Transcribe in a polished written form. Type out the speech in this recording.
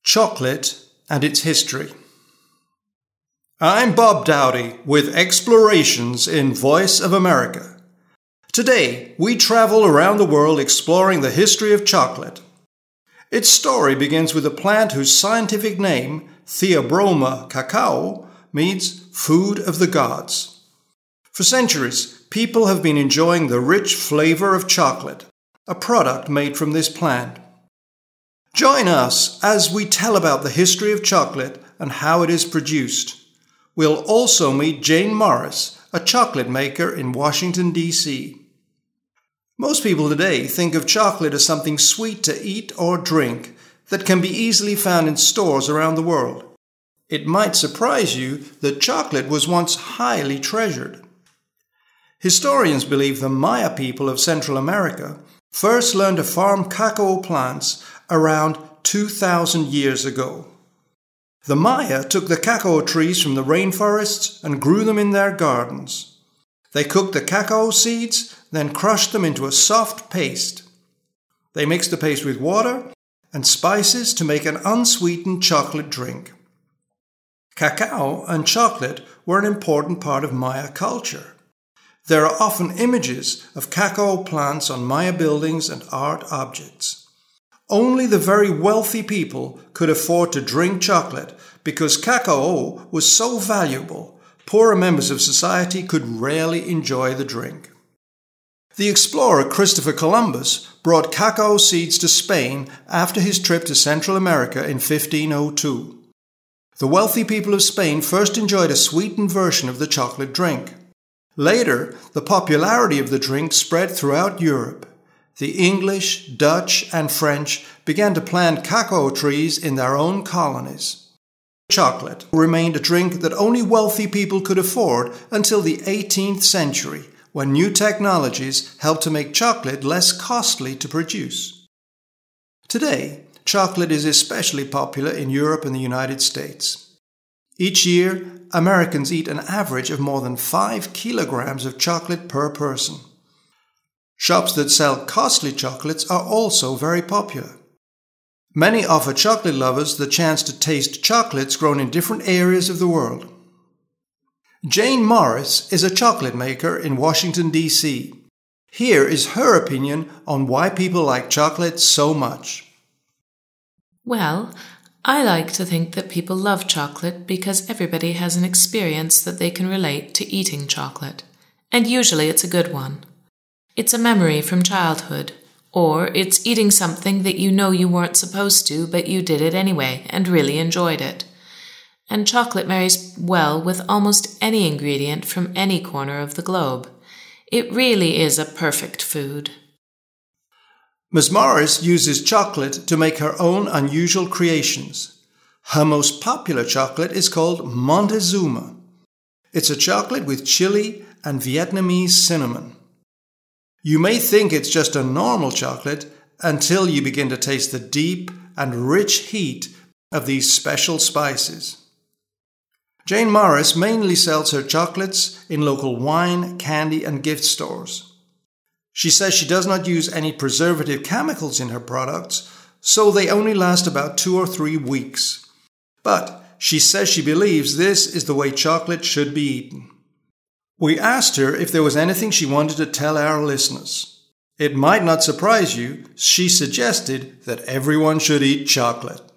Chocolate and its history. I'm Bob Dowdy with Explorations in Voice of America. Today, we travel around the world exploring the history of chocolate. Its story begins with a plant whose scientific name, Theobroma cacao, means food of the gods. For centuries, people have been enjoying the rich flavor of chocolate, a product made from this plant. Join us as we tell about the history of chocolate and how it is produced. We'll also meet Jane Morris, a chocolate maker in Washington, D.C. Most people today think of chocolate as something sweet to eat or drink that can be easily found in stores around the world. It might surprise you that chocolate was once highly treasured. Historians believe the Maya people of Central America first learned to farm cacao plants around 2,000 years ago. The Maya took the cacao trees from the rainforests and grew them in their gardens. They cooked the cacao seeds, then crushed them into a soft paste. They mixed the paste with water and spices to make an unsweetened chocolate drink. Cacao and chocolate were an important part of Maya culture. There are often images of cacao plants on Maya buildings and art objects. Only the very wealthy people could afford to drink chocolate because cacao was so valuable, poorer members of society could rarely enjoy the drink. The explorer Christopher Columbus brought cacao seeds to Spain after his trip to Central America in 1502. The wealthy people of Spain first enjoyed a sweetened version of the chocolate drink. Later, the popularity of the drink spread throughout Europe. The English, Dutch, and French began to plant cacao trees in their own colonies. Chocolate remained a drink that only wealthy people could afford until the 18th century, when new technologies helped to make chocolate less costly to produce. Today, chocolate is especially popular in Europe and the United States. Each year, Americans eat an average of more than 5 kilograms of chocolate per person. Shops that sell costly chocolates are also very popular. Many offer chocolate lovers the chance to taste chocolates grown in different areas of the world. Jane Morris is a chocolate maker in Washington, D.C. Here is her opinion on why people like chocolate so much. Well, I like to think that people love chocolate because everybody has an experience that they can relate to eating chocolate, and usually it's a good one. It's a memory from childhood, or it's eating something that you know you weren't supposed to, but you did it anyway and really enjoyed it. And chocolate marries well with almost any ingredient from any corner of the globe. It really is a perfect food. Ms. Morris uses chocolate to make her own unusual creations. Her most popular chocolate is called Montezuma. It's a chocolate with chili and Vietnamese cinnamon. You may think it's just a normal chocolate until you begin to taste the deep and rich heat of these special spices. Jane Morris mainly sells her chocolates in local wine, candy, and gift stores. She says she does not use any preservative chemicals in her products, so they only last about 2 or 3 weeks. But she says she believes this is the way chocolate should be eaten. We asked her if there was anything she wanted to tell our listeners. It might not surprise you, she suggested that everyone should eat chocolate.